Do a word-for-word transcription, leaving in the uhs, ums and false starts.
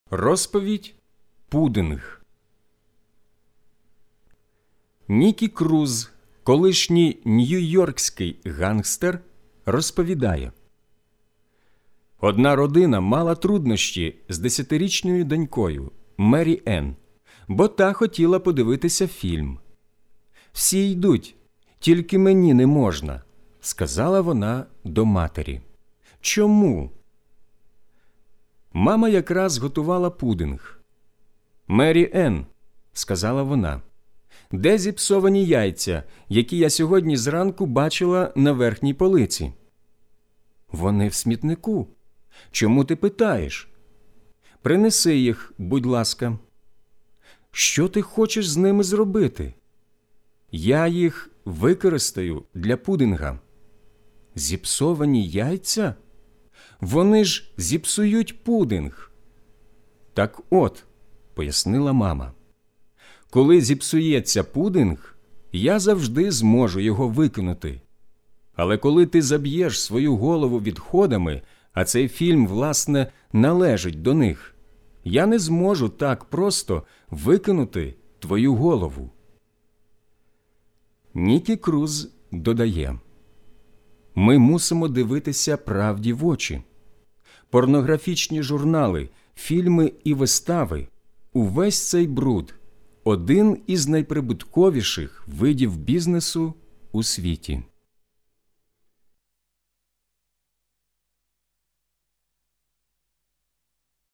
Розповідь «Пудинг». Нікі Круз, колишній нью-йоркський гангстер, розповідає: одна родина мала труднощі з десятирічною донькою Мері Енн, бо та хотіла подивитися фільм. «Всі йдуть, тільки мені не можна», – сказала вона до матері. «Чому?» Мама якраз готувала пудинг. «Мері Енн», – сказала вона, – «де зіпсовані яйця, які я сьогодні зранку бачила на верхній полиці?» «Вони в смітнику. Чому ти питаєш?» «Принеси їх, будь ласка». «Що ти хочеш з ними зробити?» «Я їх використаю для пудинга». «Зіпсовані яйця? Вони ж зіпсують пудинг». «Так от», – пояснила мама, – «коли зіпсується пудинг, я завжди зможу його викинути. Але коли ти заб'єш свою голову відходами, а цей фільм, власне, належить до них, я не зможу так просто викинути твою голову». Нікі Круз додає: «Ми мусимо дивитися правді в очі. Порнографічні журнали, фільми і вистави – увесь цей бруд – один із найприбутковіших видів бізнесу у світі».